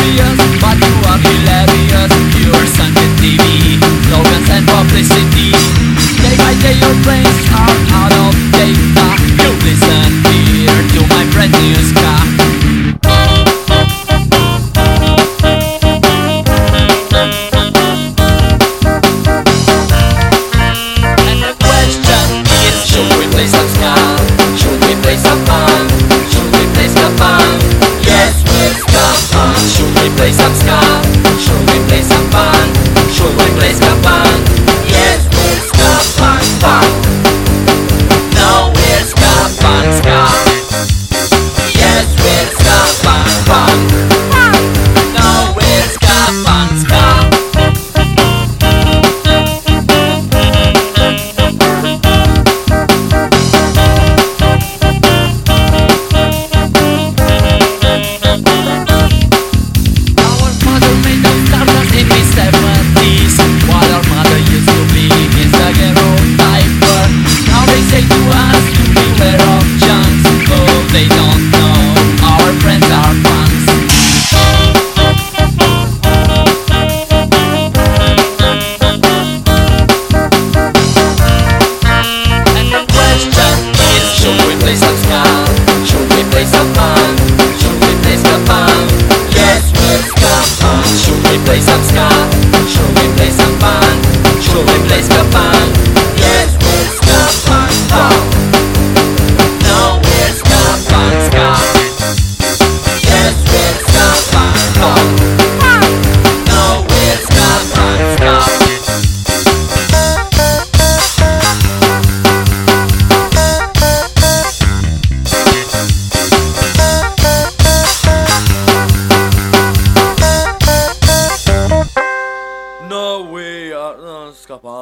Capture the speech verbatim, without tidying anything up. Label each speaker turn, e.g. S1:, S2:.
S1: serious, but you are hilarious. You're sunk in T V, slogans and publicity. Day by day your brains are out of data. You listen here to my brand new ska. And the question is, should we play some ska? Should we play some fun? Should we play ska fun? Yes, we're ska fun. Should we play some ska? Should we play some fun? Should we play ska fun? Yes, we're ska fun fun. No, we're ska fun ska. Yes, we're ska fun fun. No, we're ska fun ska. Our father made us stardust in the seventies. What our mother used to be is the ghetto diaper. Now they say to us to beware of junks. Oh, they don't know our friends are punks. And the question is, should we play some ska? Should we play some fun? Should we play ska fun? Yes, we're ska fun. Should we play some ska? Should we play some fun? Should we play ska fun? Yes, we're ska fun fun. No, we're ska fun ska. Yes, we're ska fun fun. No, we're ska fun ska.
S2: No, we are not ska punk.